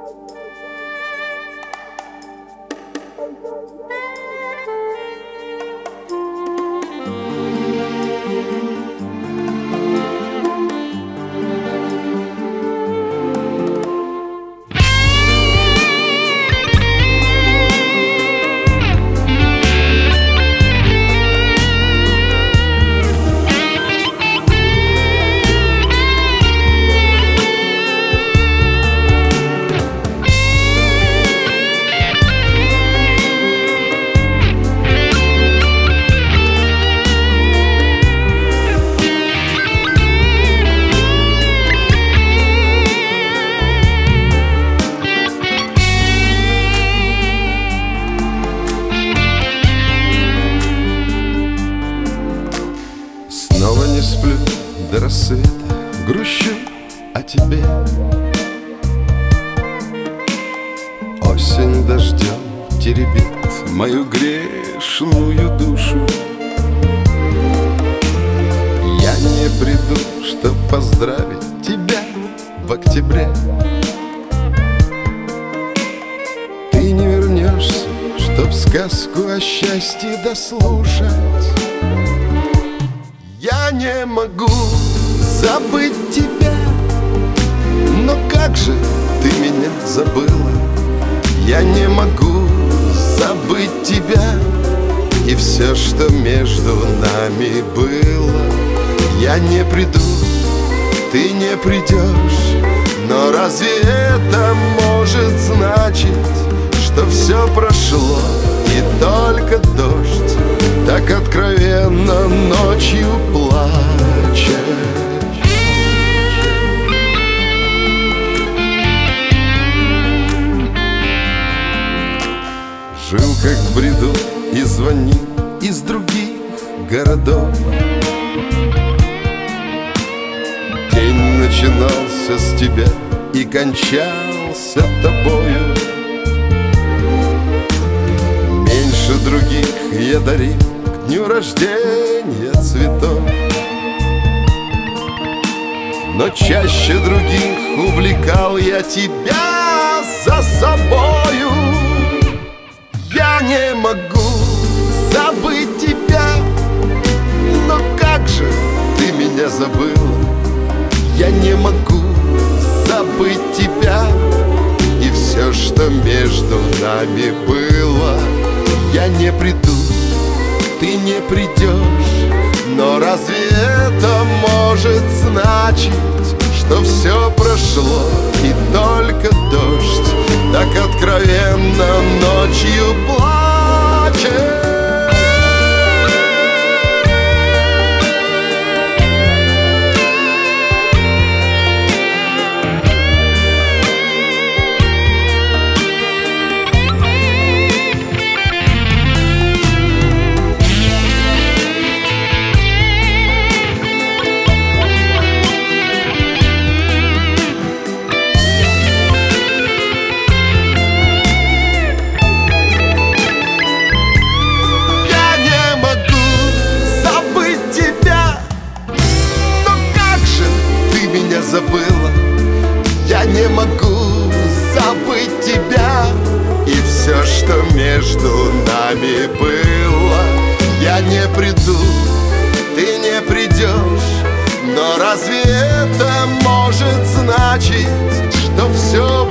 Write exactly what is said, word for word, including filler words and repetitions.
Снова не сплю до рассвета, грущу о тебе. Осень дождем теребит мою грешную душу. Я не приду, чтоб поздравить тебя в октябре. Ты не вернешься, чтоб сказку о счастье дослушать. Я не могу забыть тебя, но как же ты меня забыла? Я не могу забыть тебя и все, что между нами было. Я не приду, ты не придешь, но разве это может значить, что все прошло и только дождь так откровенно ночью плачет? Жил как в бреду и звонил из других городов. День начинался с тебя и кончался тобою. Меньше других я дарил к дню рождения цветов, но чаще других увлекал я тебя за собою. Я не могу забыть тебя, но как же ты меня забыла? Я не могу забыть тебя и все, что между нами было. Я не приду, ты не придешь, но разве это может значить, что все прошло и только дождь так откровенно ночью плачет? Забыла. Я не могу забыть тебя и все, что между нами было. Я не приду, ты не придешь, но разве это может значить, что все